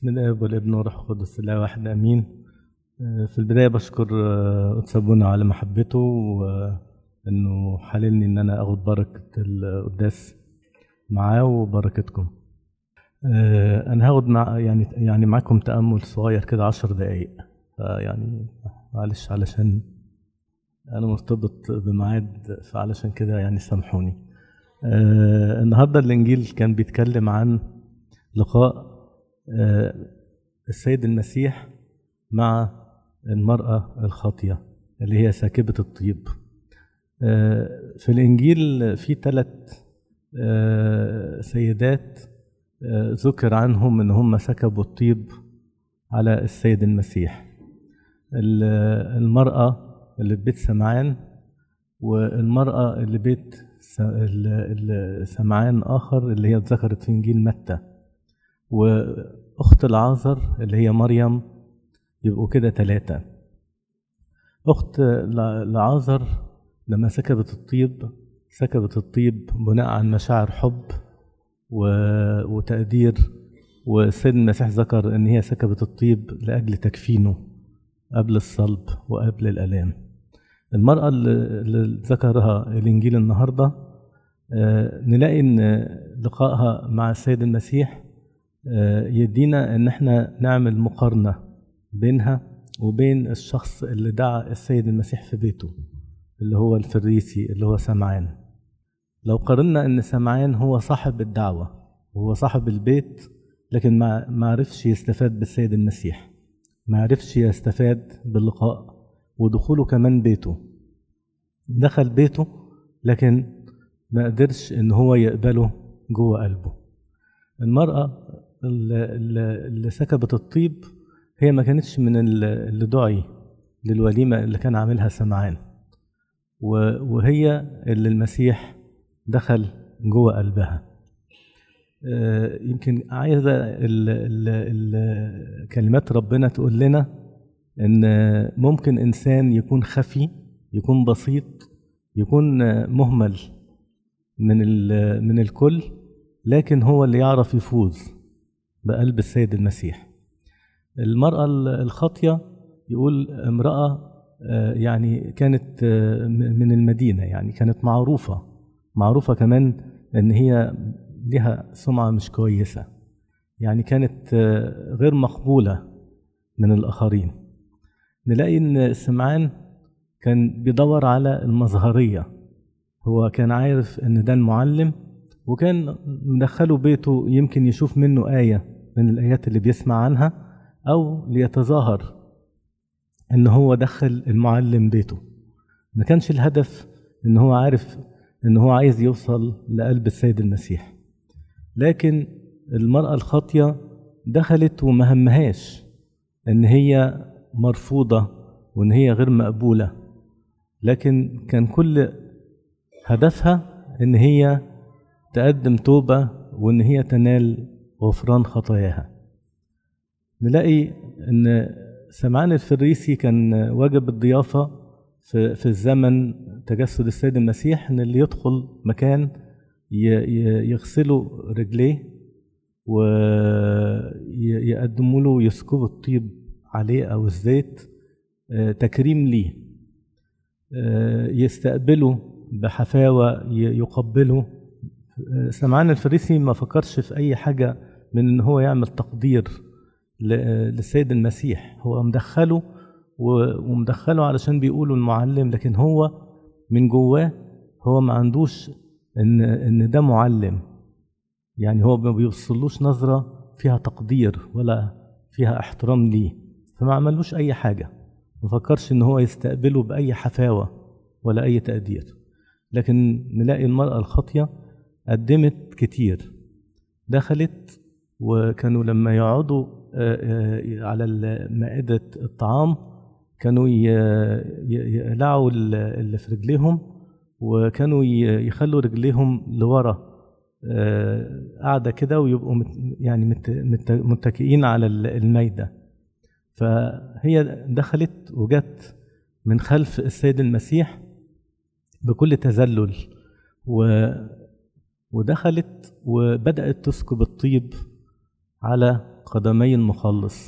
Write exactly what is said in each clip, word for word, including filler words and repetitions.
بسم الله والابن والروح القدس الله واحد امين. في البدايه بشكر قدس ابونا على محبته وانه حللني ان انا اخد بركه القداس معاه وبركتكم. انا هاخد مع يعني يعني معاكم تامل صغير كده عشر دقائق، فيعني معلش علشان انا مرتبط بميعاد، فعلشان كده يعني سامحوني. النهارده الانجيل كان بيتكلم عن لقاء السيد المسيح مع المرأة الخاطية اللي هي ساكبة الطيب. في الإنجيل في ثلاث سيدات ذكر عنهم إن هم سكبوا الطيب على السيد المسيح. المرأة اللي ببيت سمعان، والمرأة اللي بيت سمعان آخر اللي هي اتذكرت في إنجيل متى، وأخت العازر اللي هي مريم. يبقوا كده ثلاثة. أخت العازر لما سكبت الطيب سكبت الطيب بناء عن مشاعر حب وتقدير، والسيد المسيح ذكر إن هي سكبت الطيب لأجل تكفينه قبل الصلب وقبل الآلام. المرأة اللي ذكرها الإنجيل النهاردة نلاقي إن لقائها مع السيد المسيح يدينا ان احنا نعمل مقارنة بينها وبين الشخص اللي دعا السيد المسيح في بيته اللي هو الفريسي اللي هو سمعان. لو قارنا ان سمعان هو صاحب الدعوة وهو صاحب البيت، لكن ما عرفش يستفاد بالسيد المسيح، ما عرفش يستفاد باللقاء ودخوله كمان بيته. دخل بيته لكن ما قدرش ان هو يقبله جوه قلبه. المرأة اللي سكبت الطيب هي ما كانتش من اللي دعي للوليمة اللي كان عاملها سمعان، وهي اللي المسيح دخل جوه قلبها. يمكن عايزة كلمات ربنا تقول لنا إن ممكن إنسان يكون خفي، يكون بسيط، يكون مهمل من من الكل، لكن هو اللي يعرف يفوز بقلب السيد المسيح. المرأة الخاطية يقول امرأة يعني كانت من المدينة، يعني كانت معروفة معروفة كمان ان هي لها سمعة مش كويسة، يعني كانت غير مقبولة من الآخرين. نلاقي ان سمعان كان بيدور على المظهرية، هو كان عارف ان ده المعلم وكان مدخله بيته يمكن يشوف منه آية من الآيات اللي بيسمع عنها، أو ليتظاهر إن هو دخل المعلم بيته. ما كانش الهدف إن هو عارف إن هو عايز يوصل لقلب السيد المسيح. لكن المرأة الخاطية دخلت وما همهاش إن هي مرفوضة وإن هي غير مقبولة، لكن كان كل هدفها إن هي تقدم توبة وإن هي تنال غفران خطاياها. نلاقي إن سمعان الفريسي كان واجب الضيافة في, في الزمن تجسد السيد المسيح إن اللي يدخل مكان يغسلوا رجليه ويقدموا له يسكبوا الطيب عليه أو الزيت تكريم ليه، يستقبله بحفاوة، يقبله. سمعان الفريسي ما فكرش في أي حاجة من إن هو يعمل تقدير للسيد المسيح، هو مدخله ومدخله علشان بيقولوا المعلم، لكن هو من جواه هو ما عندوش إن إن ده معلم، يعني هو ما بيوصلوش نظرة فيها تقدير ولا فيها احترام ليه، فما عملوش أي حاجة، ما فكرش إن هو يستقبله بأي حفاوة ولا أي تقدير. لكن نلاقي المرأة الخاطية قدمت كتير، دخلت وكانوا لما يقعدوا على مائدة الطعام كانوا يقلعوا اللي في رجليهم، وكانوا يخلوا رجليهم لورا قاعدة كده، ويبقوا يعني متكئين على المائدة. فهي دخلت وجت من خلف السيد المسيح بكل تذلل، و ودخلت وبدأت تسكب الطيب على قدمي المخلص.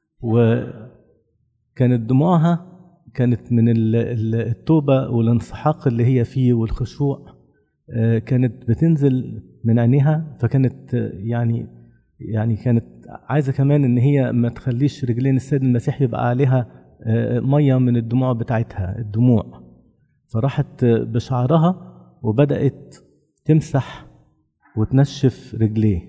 وكانت دموعها كانت من التوبة والانسحاق اللي هي فيه والخشوع، كانت بتنزل من عينيها. فكانت يعني يعني كانت عايزة كمان ان هي ما تخليش رجلين السيد المسيح يبقى عليها مية من الدموع بتاعتها الدموع. فراحت بشعرها وبدأت تمسح وتنشف رجليه.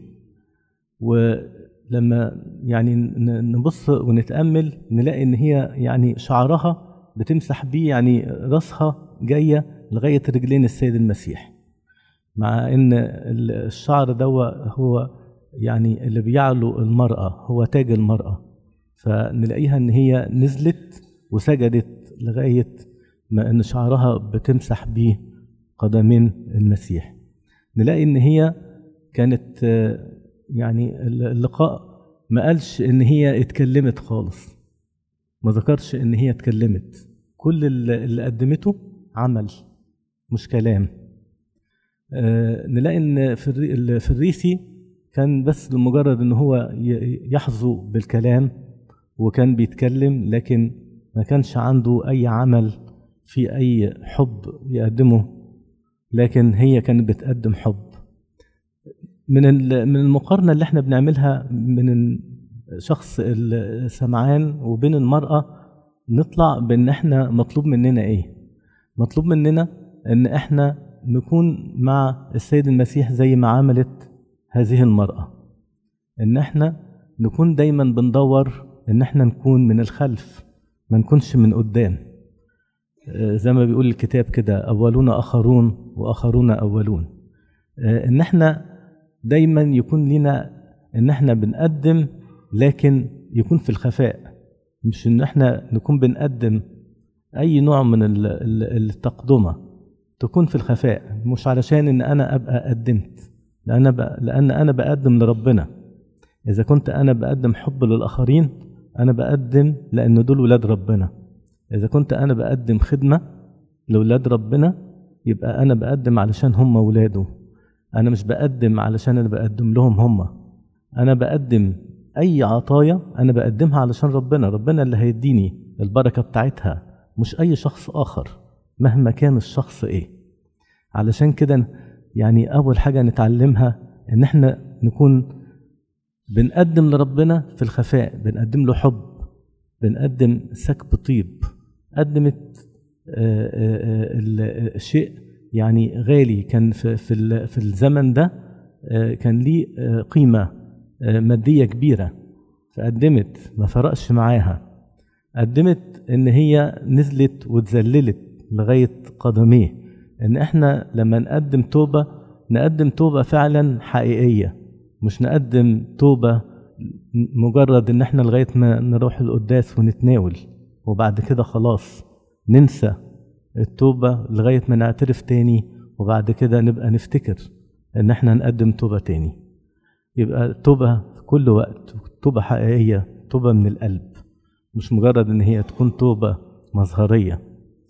ولما يعني نبص ونتأمل نلاقي ان هي يعني شعرها بتمسح بيه، يعني راسها جاية لغاية رجلين السيد المسيح، مع ان الشعر ده هو يعني اللي بيعلو المرأة، هو تاج المرأة. فنلاقيها ان هي نزلت وسجدت لغاية ما ان شعرها بتمسح بيه قدمين المسيح. نلاقي ان هي كانت يعني اللقاء ما قالش ان هي اتكلمت خالص، ما ذكرش ان هي اتكلمت، كل اللي قدمته عمل مش كلام. آه نلاقي ان في الفريسي كان بس لمجرد ان هو يحظو بالكلام وكان بيتكلم، لكن ما كانش عنده اي عمل في اي حب يقدمه، لكن هي كانت بتقدم حب. من من المقارنة اللي احنا بنعملها من شخص السمعان وبين المرأة، نطلع بان احنا مطلوب مننا ايه؟ مطلوب مننا ان احنا نكون مع السيد المسيح زي ما عملت هذه المرأة، ان احنا نكون دايما بندور ان احنا نكون من الخلف، ما نكونش من قدام. زي ما بيقول الكتاب كده، اولون اخرون واخرون اولون. ان احنا دايما يكون لنا ان احنا بنقدم، لكن يكون في الخفاء، مش ان احنا نكون بنقدم اي نوع من التقدمة، تكون في الخفاء، مش علشان ان انا ابقى قدمت، لان لان انا بقدم لربنا. اذا كنت انا بقدم حب للاخرين انا بقدم لان دول ولاد ربنا. اذا كنت انا بقدم خدمة لولاد ربنا يبقى انا بقدم علشان هم ولاده، انا مش بقدم علشان انا بقدم لهم هم. انا بقدم اي عطايا انا بقدمها علشان ربنا، ربنا اللي هيديني البركة بتاعتها، مش اي شخص اخر مهما كان الشخص ايه. علشان كده يعني اول حاجة نتعلمها ان احنا نكون بنقدم لربنا في الخفاء، بنقدم له حب، بنقدم سكب طيب. قدمت الشيء يعني غالي كان في في في الزمن ده، كان ليه قيمة مادية كبيرة، فقدمت، ما فرقش معاها. قدمت ان هي نزلت وتذللت لغاية قدميه. ان احنا لما نقدم توبة نقدم توبة فعلا حقيقية، مش نقدم توبة مجرد ان احنا لغاية ما نروح القداس ونتناول وبعد كده خلاص ننسى التوبة لغاية ما نعترف تاني وبعد كده نبقى نفتكر ان احنا نقدم توبة تاني. يبقى توبة في كل وقت، توبة حقيقية، توبة من القلب، مش مجرد ان هي تكون توبة مظهرية.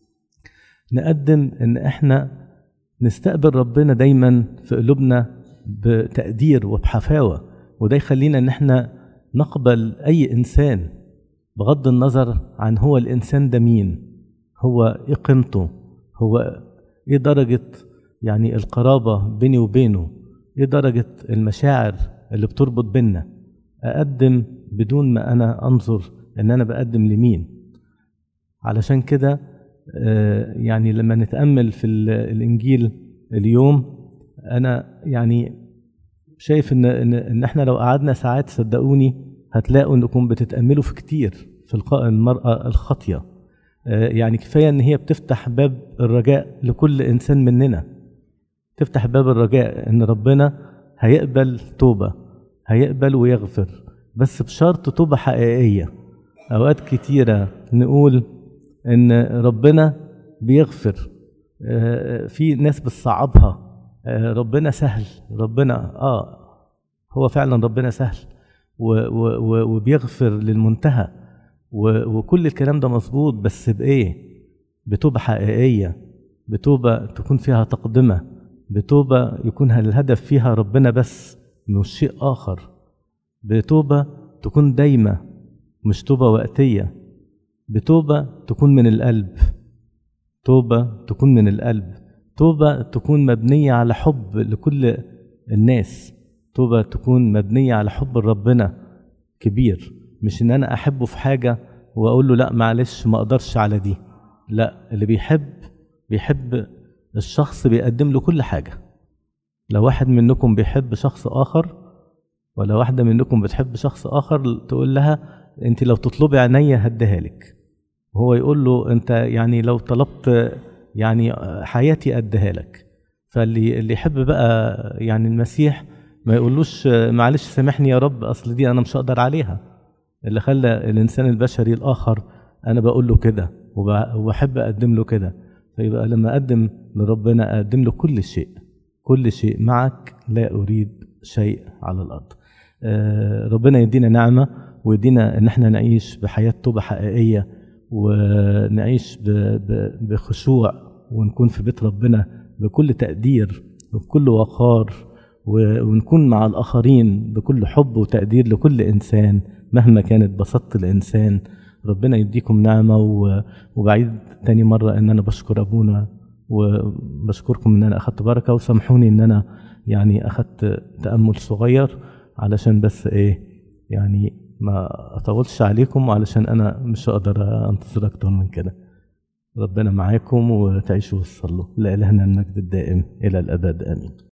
نقدم ان احنا نستقبل ربنا دايما في قلوبنا بتقدير وبحفاوة، وده يخلينا ان احنا نقبل اي انسان بغض النظر عن هو الانسان ده مين، هو ايه قيمته، هو ايه درجة يعني القرابة بيني وبينه، ايه درجة المشاعر اللي بتربط بيننا. اقدم بدون ما انا انظر ان انا بقدم لمين. علشان كده يعني لما نتأمل في الانجيل اليوم، انا يعني شايف ان ان احنا لو قعدنا ساعات صدقوني هتلاقوا انكم بتتأملوا في كتير في لقاء المرأة الخاطية. يعني كفاية ان هي بتفتح باب الرجاء لكل انسان مننا، تفتح باب الرجاء ان ربنا هيقبل توبة، هيقبل ويغفر، بس بشرط توبة حقيقية. اوقات كتيرة نقول ان ربنا بيغفر، في ناس بتصعبها، ربنا سهل، ربنا اه هو فعلا ربنا سهل وبيغفر للمنتهى، وكل الكلام ده مظبوط، بس بايه؟ بتوبة حقيقية، بتوبة تكون فيها تقدمة، بتوبة يكون الهدف فيها ربنا بس مش شيء آخر. بتوبة تكون دايمة، مش توبة وقتية، بتوبة تكون من القلب، توبة تكون من القلب، توبة تكون مبنية على حب لكل الناس، توبة تكون مبنية على حب ربنا كبير، مش ان انا احبه في حاجة واقول له لا معلش ما اقدرش على دي. لا، اللي بيحب بيحب الشخص بيقدم له كل حاجة. لو واحد منكم بيحب شخص اخر ولا واحدة منكم بتحب شخص اخر، تقول لها انت لو تطلبي عينيا هديها لك، وهو يقول له انت يعني لو طلبت يعني حياتي اديها لك. فاللي اللي يحب بقى يعني المسيح ما يقولوش معلش سامحني يا رب اصل دي انا مش هقدر عليها. اللي خلى الانسان البشري الاخر انا بقول له كده وبحب اقدم له كده، فيبقى لما اقدم لربنا اقدم له كل شيء، كل شيء معك لا اريد شيء على الارض. آه ربنا يدينا نعمه ويدينا ان احنا نعيش بحياه توبه حقيقيه، ونعيش بخشوع، ونكون في بيت ربنا بكل تقدير وبكل وقار، ونكون مع الآخرين بكل حب وتقدير لكل إنسان مهما كانت بساطة الإنسان. ربنا يديكم نعمة. وبعيد تاني مرة إن أنا بشكر أبونا وبشكركم إن أنا أخدت بركة، وسامحوني إن أنا يعني أخدت تأمل صغير علشان بس إيه يعني ما أطولش عليكم، وعلشان أنا مش هقدر أنتظر أكتر من كده. ربنا معاكم وتعيشوا وتصلوا. لإلهنا المجد الدائم إلى الأبد آمين.